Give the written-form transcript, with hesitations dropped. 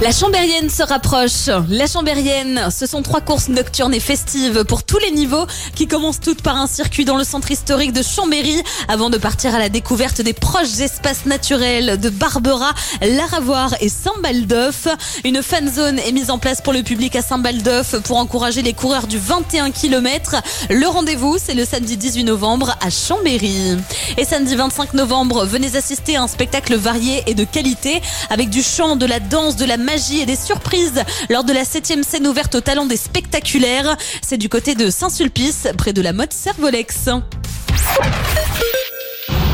La Chambérienne se rapproche. La Chambérienne, ce sont 3 courses nocturnes et festives pour tous les niveaux qui commencent toutes par un circuit dans le centre historique de Chambéry avant de partir à la découverte des proches espaces naturels de Barbera, Laravoir et Saint-Baldeuf. Une fan zone est mise en place pour le public à Saint-Baldeuf pour encourager les coureurs du 21 km. Le rendez-vous, c'est le samedi 18 novembre à Chambéry. Et samedi 25 novembre, venez assister à un spectacle varié et de qualité avec du chant, de la danse, de la magie et des surprises lors de la 7e scène ouverte au talent des spectaculaires. C'est du côté de Saint-Sulpice, près de la Motte Servolex.